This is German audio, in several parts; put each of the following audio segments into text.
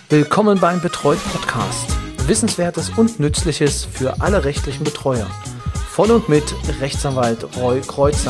Willkommen beim Betreut Podcast. Wissenswertes und Nützliches für alle rechtlichen Betreuer. Von und mit Rechtsanwalt Roy Kreuzer.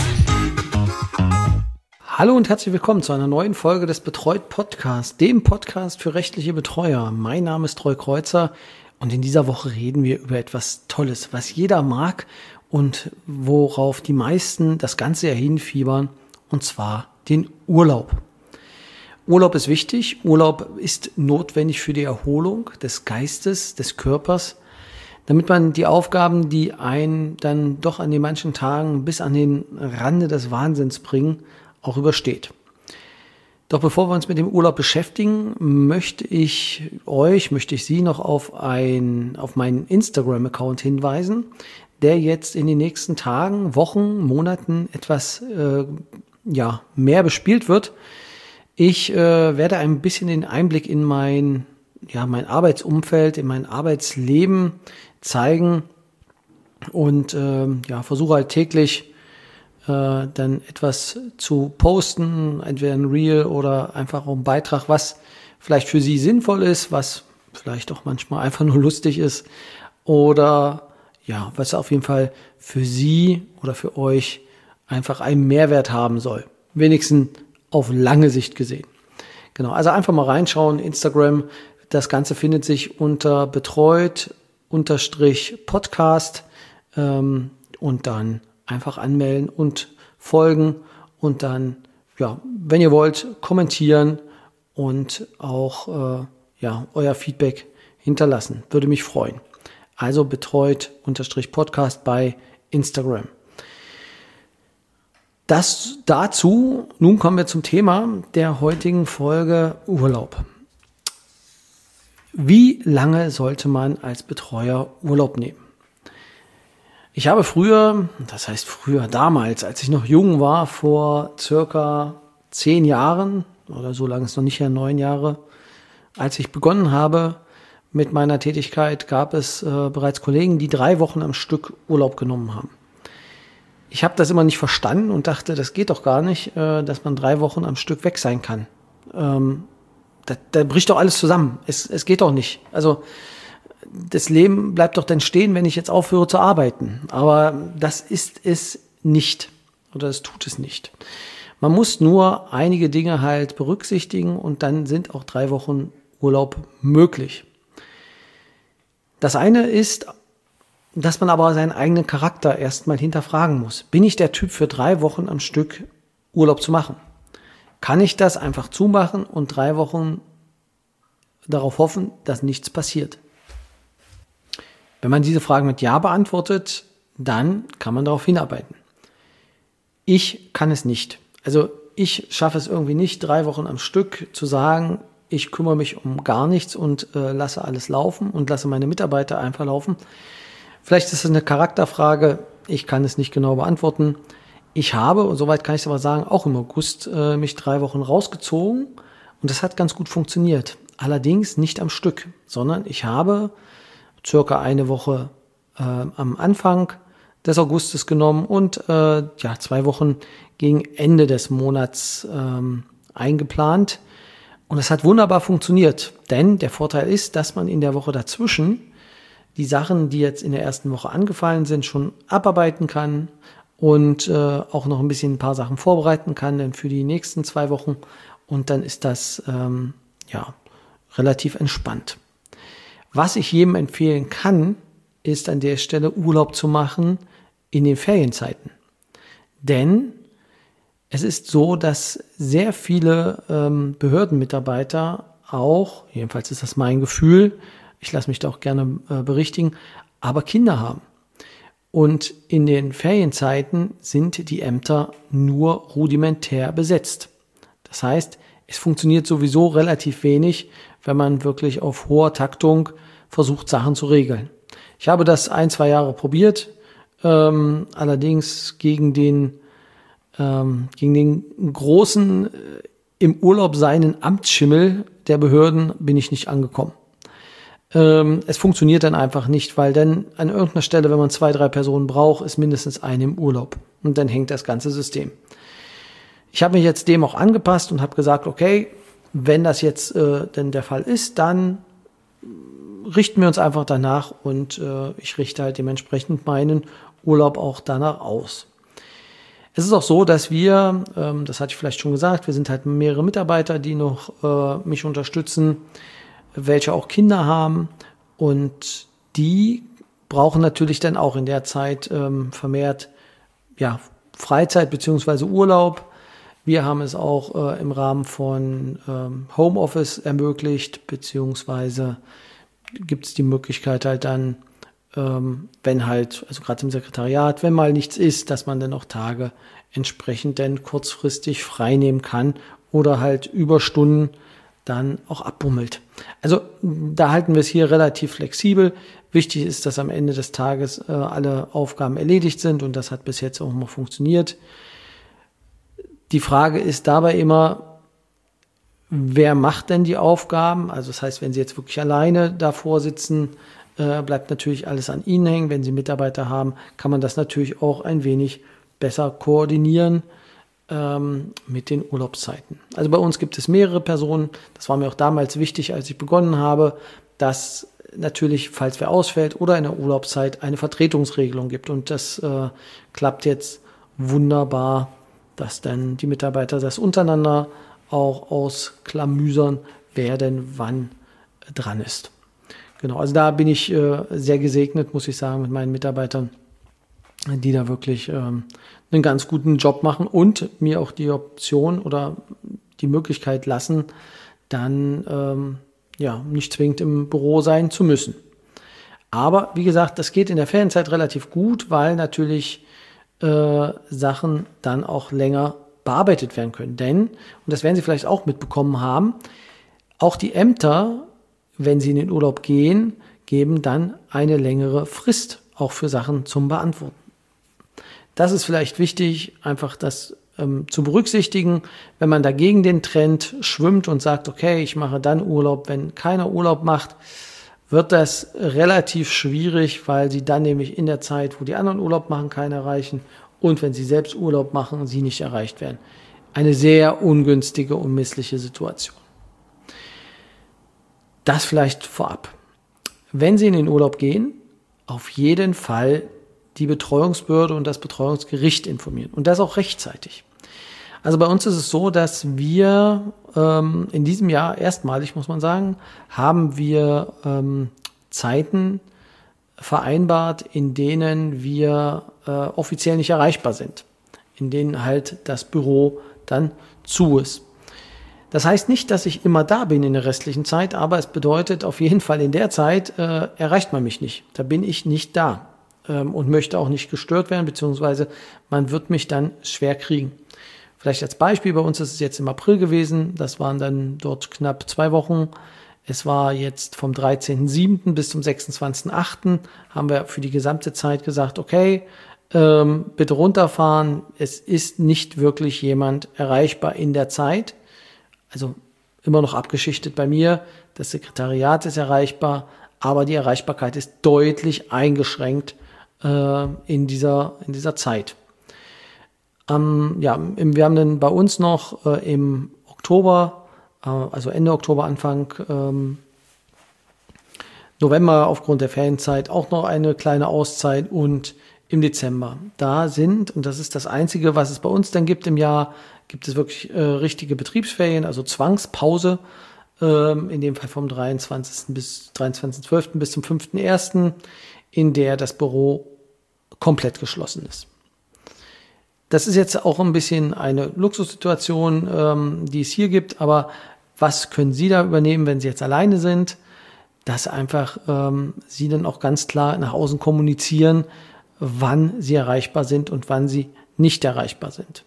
Hallo und herzlich willkommen zu einer neuen Folge des Betreut Podcasts, dem Podcast für rechtliche Betreuer. Mein Name ist Roy Kreuzer und in dieser Woche reden wir über etwas Tolles, was jeder mag und worauf die meisten das ganze Jahr hinfiebern, und zwar den Urlaub. Urlaub ist wichtig, Urlaub ist notwendig für die Erholung des Geistes, des Körpers, damit man die Aufgaben, die einen dann doch an den manchen Tagen bis an den Rande des Wahnsinns bringen, auch übersteht. Doch bevor wir uns mit dem Urlaub beschäftigen, möchte ich Sie noch auf meinen Instagram-Account hinweisen, der jetzt in den nächsten Tagen, Wochen, Monaten etwas mehr bespielt wird. Ich werde ein bisschen den Einblick in mein Arbeitsumfeld, in mein Arbeitsleben zeigen und versuche halt täglich dann etwas zu posten, entweder ein Reel oder einfach auch ein Beitrag, was vielleicht für Sie sinnvoll ist, was vielleicht auch manchmal einfach nur lustig ist oder was auf jeden Fall für Sie oder für euch einfach einen Mehrwert haben soll. Wenigstens auf lange Sicht gesehen. Genau, also einfach mal reinschauen, Instagram, das Ganze findet sich unter betreut_podcast und dann einfach anmelden und folgen und dann, wenn ihr wollt, kommentieren und auch euer Feedback hinterlassen. Würde mich freuen. Also betreut_podcast bei Instagram. Das dazu, nun kommen wir zum Thema der heutigen Folge Urlaub. Wie lange sollte man als Betreuer Urlaub nehmen? Ich habe damals, als ich noch jung war, vor circa 10 Jahren oder so lange ist noch nicht her, 9 Jahre, als ich begonnen habe mit meiner Tätigkeit, gab es bereits Kollegen, die 3 Wochen am Stück Urlaub genommen haben. Ich habe das immer nicht verstanden und dachte, das geht doch gar nicht, dass man 3 Wochen am Stück weg sein kann. Da bricht doch alles zusammen. Es geht doch nicht. Also das Leben bleibt doch dann stehen, wenn ich jetzt aufhöre zu arbeiten. Aber das ist es nicht oder es tut es nicht. Man muss nur einige Dinge halt berücksichtigen und dann sind auch 3 Wochen Urlaub möglich. Das eine ist, dass man aber seinen eigenen Charakter erstmal hinterfragen muss. Bin ich der Typ für 3 Wochen am Stück Urlaub zu machen? Kann ich das einfach zumachen und 3 Wochen darauf hoffen, dass nichts passiert? Wenn man diese Fragen mit Ja beantwortet, dann kann man darauf hinarbeiten. Ich kann es nicht. Also ich schaffe es irgendwie nicht, 3 Wochen am Stück zu sagen, ich kümmere mich um gar nichts und lasse alles laufen und lasse meine Mitarbeiter einfach laufen. Vielleicht ist es eine Charakterfrage, ich kann es nicht genau beantworten. Ich habe, und soweit kann ich es aber sagen, auch im August mich 3 Wochen rausgezogen und das hat ganz gut funktioniert. Allerdings nicht am Stück, sondern ich habe circa eine Woche am Anfang des Augustes genommen und 2 Wochen gegen Ende des Monats eingeplant. Und das hat wunderbar funktioniert, denn der Vorteil ist, dass man in der Woche dazwischen die Sachen, die jetzt in der ersten Woche angefallen sind, schon abarbeiten kann und auch noch ein paar Sachen vorbereiten kann dann für die nächsten 2 Wochen. Und dann ist das relativ entspannt. Was ich jedem empfehlen kann, ist an der Stelle Urlaub zu machen in den Ferienzeiten. Denn es ist so, dass sehr viele Behördenmitarbeiter auch, jedenfalls ist das mein Gefühl, ich lasse mich da auch gerne berichtigen, aber Kinder haben. Und in den Ferienzeiten sind die Ämter nur rudimentär besetzt. Das heißt, es funktioniert sowieso relativ wenig, wenn man wirklich auf hoher Taktung versucht, Sachen zu regeln. Ich habe das 1-2 Jahre probiert, allerdings gegen den großen im Urlaub seinen Amtsschimmel der Behörden bin ich nicht angekommen. Es funktioniert dann einfach nicht, weil dann an irgendeiner Stelle, wenn man 2-3 Personen braucht, ist mindestens eine im Urlaub. Und dann hängt das ganze System. Ich habe mich jetzt dem auch angepasst und habe gesagt, okay, wenn das jetzt denn der Fall ist, dann richten wir uns einfach danach und ich richte halt dementsprechend meinen Urlaub auch danach aus. Es ist auch so, dass wir, das hatte ich vielleicht schon gesagt, wir sind halt mehrere Mitarbeiter, die noch mich unterstützen, welche auch Kinder haben und die brauchen natürlich dann auch in der Zeit vermehrt Freizeit bzw. Urlaub. Wir haben es auch im Rahmen von Homeoffice ermöglicht, beziehungsweise gibt es die Möglichkeit halt dann, wenn halt, also gerade im Sekretariat, wenn mal nichts ist, dass man dann auch Tage entsprechend dann kurzfristig frei nehmen kann oder halt Überstunden dann auch abbummelt. Also da halten wir es hier relativ flexibel. Wichtig ist, dass am Ende des Tages alle Aufgaben erledigt sind und das hat bis jetzt auch immer funktioniert. Die Frage ist dabei immer, wer macht denn die Aufgaben? Also das heißt, wenn Sie jetzt wirklich alleine davor sitzen, bleibt natürlich alles an Ihnen hängen. Wenn Sie Mitarbeiter haben, kann man das natürlich auch ein wenig besser koordinieren mit den Urlaubszeiten. Also bei uns gibt es mehrere Personen. Das war mir auch damals wichtig, als ich begonnen habe, dass natürlich, falls wer ausfällt oder in der Urlaubszeit, eine Vertretungsregelung gibt. Und das klappt jetzt wunderbar, dass dann die Mitarbeiter das untereinander auch ausklamüsern, wer denn wann dran ist. Genau, also da bin ich sehr gesegnet, muss ich sagen, mit meinen Mitarbeitern, die da wirklich einen ganz guten Job machen und mir auch die Option oder die Möglichkeit lassen, dann nicht zwingend im Büro sein zu müssen. Aber wie gesagt, das geht in der Ferienzeit relativ gut, weil natürlich Sachen dann auch länger bearbeitet werden können. Denn, und das werden Sie vielleicht auch mitbekommen haben, auch die Ämter, wenn sie in den Urlaub gehen, geben dann eine längere Frist auch für Sachen zum Beantworten. Das ist vielleicht wichtig, einfach das zu berücksichtigen, wenn man dagegen den Trend schwimmt und sagt, okay, ich mache dann Urlaub, wenn keiner Urlaub macht, wird das relativ schwierig, weil sie dann nämlich in der Zeit, wo die anderen Urlaub machen, keinen erreichen und wenn sie selbst Urlaub machen, sie nicht erreicht werden. Eine sehr ungünstige und missliche Situation. Das vielleicht vorab. Wenn Sie in den Urlaub gehen, auf jeden Fall die Betreuungsbehörde und das Betreuungsgericht informieren und das auch rechtzeitig. Also bei uns ist es so, dass wir in diesem Jahr erstmalig, muss man sagen, haben wir Zeiten vereinbart, in denen wir offiziell nicht erreichbar sind, in denen halt das Büro dann zu ist. Das heißt nicht, dass ich immer da bin in der restlichen Zeit, aber es bedeutet auf jeden Fall in der Zeit erreicht man mich nicht. Da bin ich nicht da und möchte auch nicht gestört werden, beziehungsweise man wird mich dann schwer kriegen. Vielleicht als Beispiel, bei uns ist es jetzt im April gewesen, das waren dann dort knapp 2 Wochen. Es war jetzt vom 13.07. bis zum 26.08. haben wir für die gesamte Zeit gesagt, okay, bitte runterfahren, es ist nicht wirklich jemand erreichbar in der Zeit. Also immer noch abgeschichtet bei mir, das Sekretariat ist erreichbar, aber die Erreichbarkeit ist deutlich eingeschränkt in dieser Zeit. Wir haben dann bei uns noch im Oktober, also Ende Oktober, Anfang November aufgrund der Ferienzeit auch noch eine kleine Auszeit und im Dezember. Da sind, und das ist das Einzige, was es bei uns dann gibt im Jahr, gibt es wirklich richtige Betriebsferien, also Zwangspause, in dem Fall vom 23.12. bis zum 5.1., in der das Büro komplett geschlossen ist. Das ist jetzt auch ein bisschen eine Luxussituation, die es hier gibt, aber was können Sie da übernehmen, wenn Sie jetzt alleine sind? Dass einfach Sie dann auch ganz klar nach außen kommunizieren, wann Sie erreichbar sind und wann Sie nicht erreichbar sind.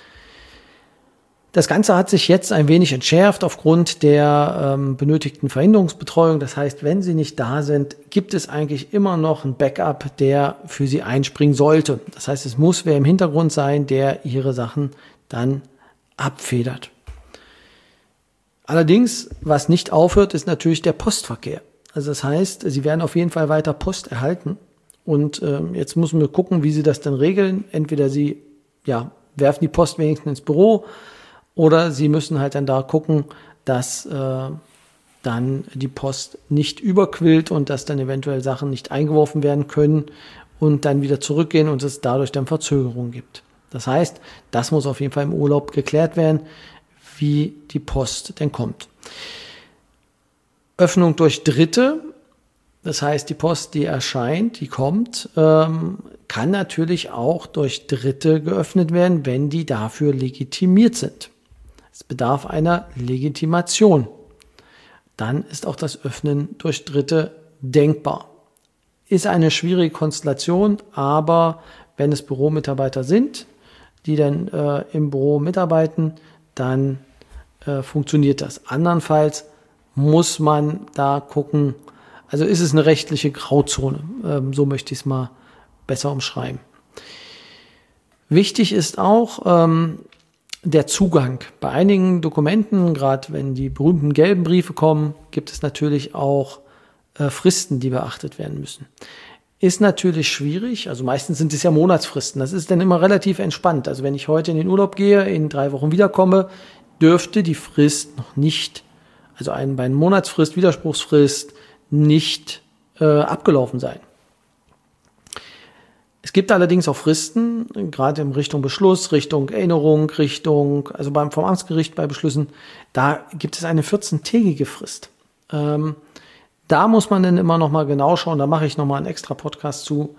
Das Ganze hat sich jetzt ein wenig entschärft aufgrund der benötigten Verhinderungsbetreuung. Das heißt, wenn Sie nicht da sind, gibt es eigentlich immer noch ein Backup, der für Sie einspringen sollte. Das heißt, es muss wer im Hintergrund sein, der Ihre Sachen dann abfedert. Allerdings, was nicht aufhört, ist natürlich der Postverkehr. Also das heißt, Sie werden auf jeden Fall weiter Post erhalten. Und jetzt müssen wir gucken, wie Sie das dann regeln. Entweder Sie werfen die Post wenigstens ins Büro, oder Sie müssen halt dann da gucken, dass dann die Post nicht überquillt und dass dann eventuell Sachen nicht eingeworfen werden können und dann wieder zurückgehen und es dadurch dann Verzögerungen gibt. Das heißt, das muss auf jeden Fall im Urlaub geklärt werden, wie die Post denn kommt. Öffnung durch Dritte, das heißt, die Post, die erscheint, die kommt, kann natürlich auch durch Dritte geöffnet werden, wenn die dafür legitimiert sind. Es bedarf einer Legitimation. Dann ist auch das Öffnen durch Dritte denkbar. Ist eine schwierige Konstellation, aber wenn es Büromitarbeiter sind, die dann im Büro mitarbeiten, dann funktioniert das. Andernfalls muss man da gucken, also ist es eine rechtliche Grauzone, so möchte ich es mal besser umschreiben. Wichtig ist auch der Zugang. Bei einigen Dokumenten, gerade wenn die berühmten gelben Briefe kommen, gibt es natürlich auch Fristen, die beachtet werden müssen. Ist natürlich schwierig, also meistens sind es ja Monatsfristen, das ist dann immer relativ entspannt. Also wenn ich heute in den Urlaub gehe, in 3 Wochen wiederkomme, dürfte die Frist noch nicht, also bei einer Monatsfrist, Widerspruchsfrist, nicht abgelaufen sein. Es gibt allerdings auch Fristen, gerade in Richtung Beschluss, Richtung Erinnerung, vom Amtsgericht bei Beschlüssen, da gibt es eine 14-tägige Frist. Da muss man dann immer noch mal genau schauen, da mache ich noch mal einen extra Podcast zu,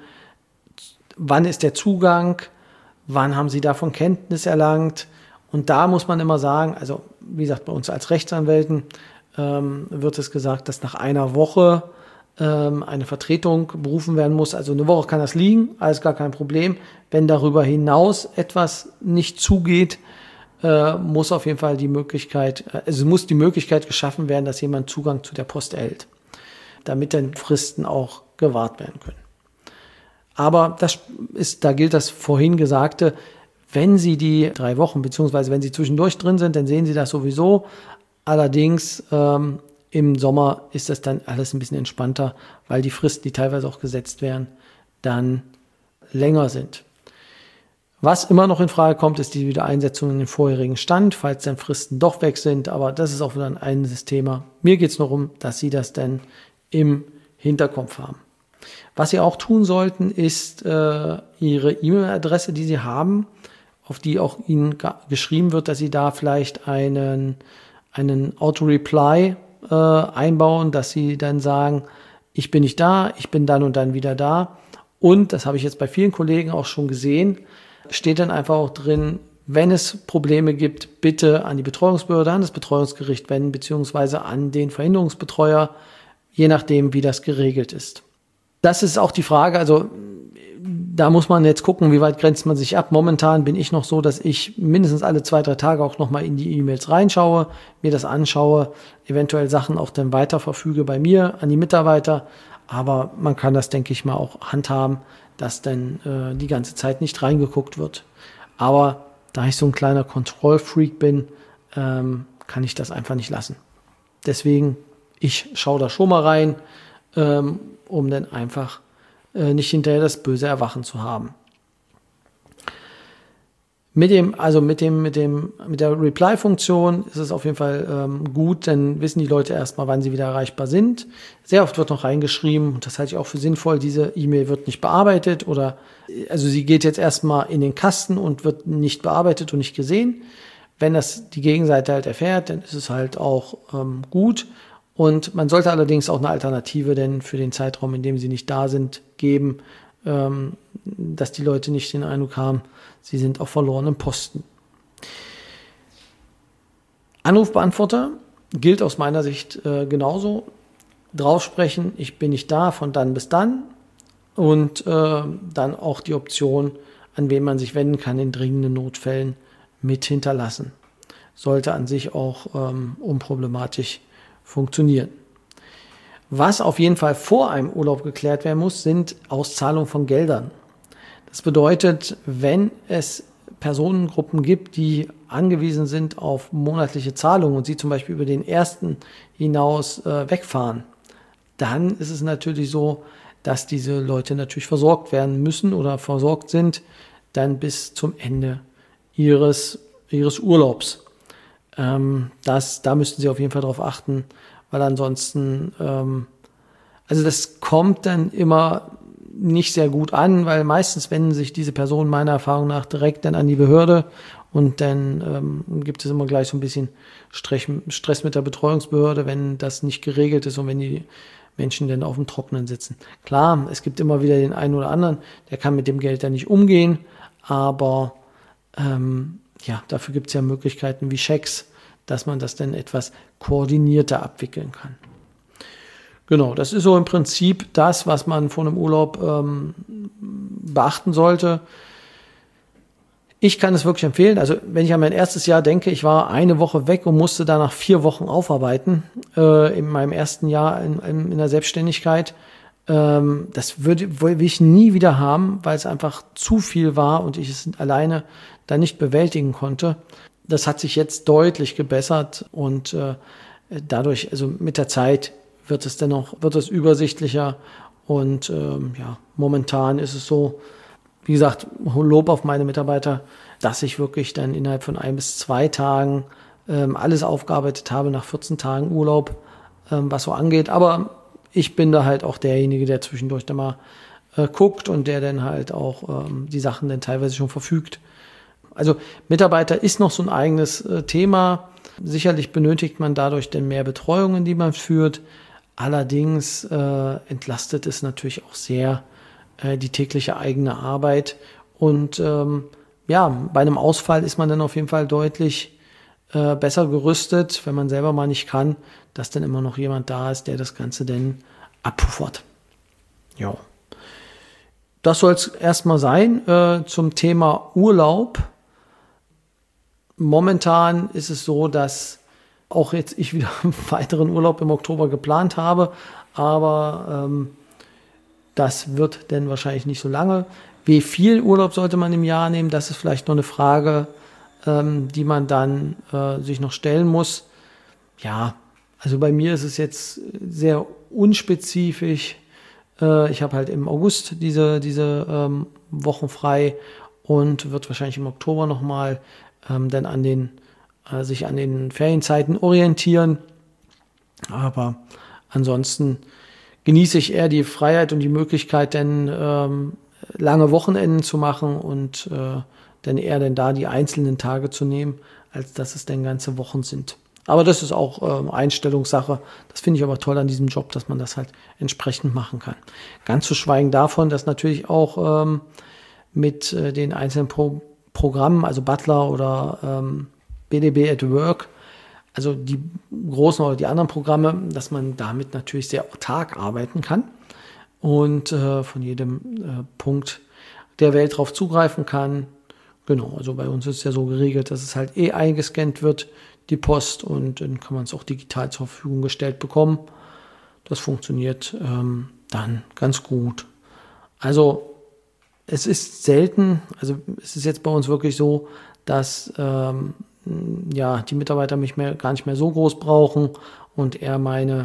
wann ist der Zugang, wann haben Sie davon Kenntnis erlangt, und da muss man immer sagen, also wie gesagt, bei uns als Rechtsanwälten wird es gesagt, dass nach einer Woche eine Vertretung berufen werden muss. Also eine Woche kann das liegen, alles gar kein Problem. Wenn darüber hinaus etwas nicht zugeht, muss auf jeden Fall die Möglichkeit geschaffen werden, dass jemand Zugang zu der Post erhält, damit dann Fristen auch gewahrt werden können. Aber da gilt das vorhin Gesagte, wenn Sie die 3 Wochen, beziehungsweise wenn Sie zwischendurch drin sind, dann sehen Sie das sowieso. Allerdings im Sommer ist das dann alles ein bisschen entspannter, weil die Fristen, die teilweise auch gesetzt werden, dann länger sind. Was immer noch in Frage kommt, ist die Wiedereinsetzung in den vorherigen Stand, falls dann Fristen doch weg sind, aber das ist auch wieder ein eigenes Thema. Mir geht es nur darum, dass Sie das dann im Hinterkopf haben. Was Sie auch tun sollten, ist Ihre E-Mail-Adresse, die Sie haben, auf die auch Ihnen geschrieben wird, dass Sie da vielleicht einen Auto-Reply einbauen, dass Sie dann sagen, ich bin nicht da, ich bin dann und dann wieder da. Und, das habe ich jetzt bei vielen Kollegen auch schon gesehen, steht dann einfach auch drin, wenn es Probleme gibt, bitte an die Betreuungsbehörde, an das Betreuungsgericht wenden, beziehungsweise an den Verhinderungsbetreuer, je nachdem, wie das geregelt ist. Das ist auch die Frage, also da muss man jetzt gucken, wie weit grenzt man sich ab. Momentan bin ich noch so, dass ich mindestens alle 2-3 Tage auch nochmal in die E-Mails reinschaue, mir das anschaue, eventuell Sachen auch dann weiterverfüge bei mir an die Mitarbeiter. Aber man kann das, denke ich mal, auch handhaben, dass dann die ganze Zeit nicht reingeguckt wird. Aber da ich so ein kleiner Kontrollfreak bin, kann ich das einfach nicht lassen. Deswegen, ich schaue da schon mal rein, um dann einfach nicht hinterher das böse Erwachen zu haben. Mit der Reply-Funktion ist es auf jeden Fall gut, dann wissen die Leute erstmal, wann sie wieder erreichbar sind. Sehr oft wird noch reingeschrieben, und das halte ich auch für sinnvoll, diese E-Mail wird nicht bearbeitet also sie geht jetzt erstmal in den Kasten und wird nicht bearbeitet und nicht gesehen. Wenn das die Gegenseite halt erfährt, dann ist es halt auch gut. Und man sollte allerdings auch eine Alternative denn für den Zeitraum, in dem sie nicht da sind, geben, dass die Leute nicht den Eindruck haben, sie sind auf verlorenen Posten. Anrufbeantworter gilt aus meiner Sicht genauso. Draufsprechen, ich bin nicht da, von dann bis dann. Und dann auch die Option, an wen man sich wenden kann in dringenden Notfällen, mit hinterlassen. Sollte an sich auch unproblematisch funktionieren. Was auf jeden Fall vor einem Urlaub geklärt werden muss, sind Auszahlungen von Geldern. Das bedeutet, wenn es Personengruppen gibt, die angewiesen sind auf monatliche Zahlungen und sie zum Beispiel über den 1. hinaus wegfahren, dann ist es natürlich so, dass diese Leute natürlich versorgt werden müssen oder versorgt sind, dann bis zum Ende ihres Urlaubs. Da müssten Sie auf jeden Fall drauf achten, weil ansonsten, also das kommt dann immer nicht sehr gut an, weil meistens wenden sich diese Personen meiner Erfahrung nach direkt dann an die Behörde und dann gibt es immer gleich so ein bisschen Stress mit der Betreuungsbehörde, wenn das nicht geregelt ist und wenn die Menschen dann auf dem Trockenen sitzen. Klar, es gibt immer wieder den einen oder anderen, der kann mit dem Geld dann nicht umgehen, aber dafür gibt es ja Möglichkeiten wie Schecks, dass man das dann etwas koordinierter abwickeln kann. Genau, das ist so im Prinzip das, was man vor einem Urlaub beachten sollte. Ich kann es wirklich empfehlen. Also wenn ich an mein erstes Jahr denke, ich war eine Woche weg und musste danach 4 Wochen aufarbeiten in meinem ersten Jahr in der Selbstständigkeit. Das will ich nie wieder haben, weil es einfach zu viel war und ich es alleine da nicht bewältigen konnte. Das hat sich jetzt deutlich gebessert und dadurch, also mit der Zeit wird es übersichtlicher und momentan ist es so, wie gesagt, Lob auf meine Mitarbeiter, dass ich wirklich dann innerhalb von 1 bis 2 Tagen alles aufgearbeitet habe nach 14 Tagen Urlaub, was so angeht. Aber ich bin da halt auch derjenige, der zwischendurch dann mal guckt und der dann halt auch die Sachen dann teilweise schon verfügt. Also Mitarbeiter ist noch so ein eigenes Thema. Sicherlich benötigt man dadurch dann mehr Betreuungen, die man führt. Allerdings entlastet es natürlich auch sehr die tägliche eigene Arbeit. Und bei einem Ausfall ist man dann auf jeden Fall deutlich besser gerüstet, wenn man selber mal nicht kann, dass dann immer noch jemand da ist, der das Ganze dann abpuffert. Ja. Das soll es erstmal sein zum Thema Urlaub. Momentan ist es so, dass auch jetzt ich wieder einen weiteren Urlaub im Oktober geplant habe, aber das wird dann wahrscheinlich nicht so lange. Wie viel Urlaub sollte man im Jahr nehmen? Das ist vielleicht noch eine Frage, die man dann sich noch stellen muss. Ja, also bei mir ist es jetzt sehr unspezifisch. Ich habe halt im August diese Wochen frei und wird wahrscheinlich im Oktober nochmal dann sich an den Ferienzeiten orientieren. Aber ansonsten genieße ich eher die Freiheit und die Möglichkeit, dann lange Wochenenden zu machen und dann eher dann da die einzelnen Tage zu nehmen, als dass es dann ganze Wochen sind. Aber das ist auch Einstellungssache. Das finde ich aber toll an diesem Job, dass man das halt entsprechend machen kann. Ganz zu schweigen davon, dass natürlich auch mit den einzelnen Programmen, also Butler oder BDB at Work, also die großen oder die anderen Programme, dass man damit natürlich sehr autark arbeiten kann und von jedem Punkt der Welt drauf zugreifen kann. Genau, also bei uns ist es ja so geregelt, dass es halt eingescannt wird, die Post, und dann kann man es auch digital zur Verfügung gestellt bekommen. Das funktioniert dann ganz gut. Also es ist selten, also es ist jetzt bei uns wirklich so, dass die Mitarbeiter mich gar nicht mehr so groß brauchen und eher mein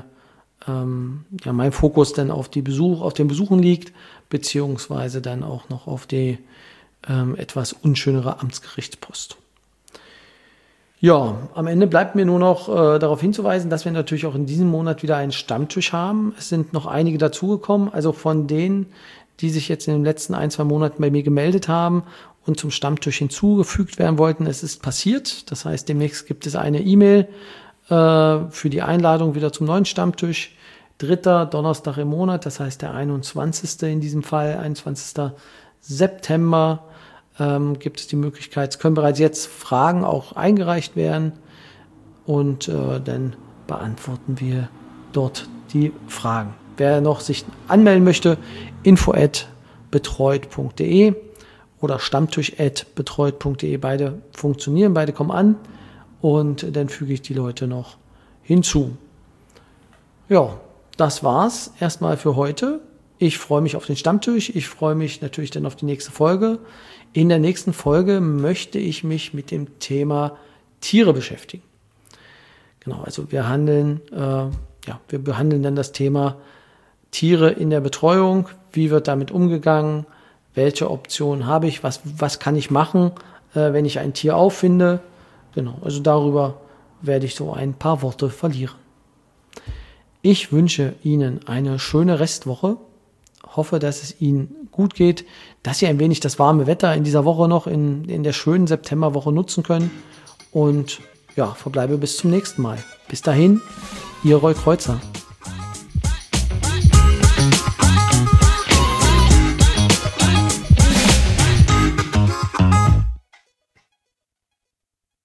Fokus dann auf den Besuchen liegt, beziehungsweise dann auch noch auf die etwas unschönere Amtsgerichtspost. Ja, am Ende bleibt mir nur noch darauf hinzuweisen, dass wir natürlich auch in diesem Monat wieder einen Stammtisch haben. Es sind noch einige dazugekommen, also von denen, die sich jetzt in den letzten 1-2 Monaten bei mir gemeldet haben und zum Stammtisch hinzugefügt werden wollten. Es ist passiert, das heißt, demnächst gibt es eine E-Mail für die Einladung wieder zum neuen Stammtisch. 3. Donnerstag im Monat, das heißt der 21. in diesem Fall, 21. September, gibt es die Möglichkeit, es können bereits jetzt Fragen auch eingereicht werden und dann beantworten wir dort die Fragen. Wer noch sich anmelden möchte, info@betreut.de oder stammtisch@betreut.de, beide funktionieren, beide kommen an und dann füge ich die Leute noch hinzu. Ja, das war's erstmal für heute. Ich freue mich auf den Stammtisch, ich freue mich natürlich dann auf die nächste Folge. In der nächsten Folge möchte ich mich mit dem Thema Tiere beschäftigen. Genau, also wir behandeln dann das Thema Tiere in der Betreuung. Wie wird damit umgegangen? Welche Optionen habe ich? Was kann ich machen, wenn ich ein Tier auffinde? Genau, also darüber werde ich so ein paar Worte verlieren. Ich wünsche Ihnen eine schöne Restwoche, hoffe, dass es Ihnen gut geht, dass Sie ein wenig das warme Wetter in dieser Woche noch in der schönen Septemberwoche nutzen können und ja, verbleibe bis zum nächsten Mal. Bis dahin, Ihr Roy Kreuzer.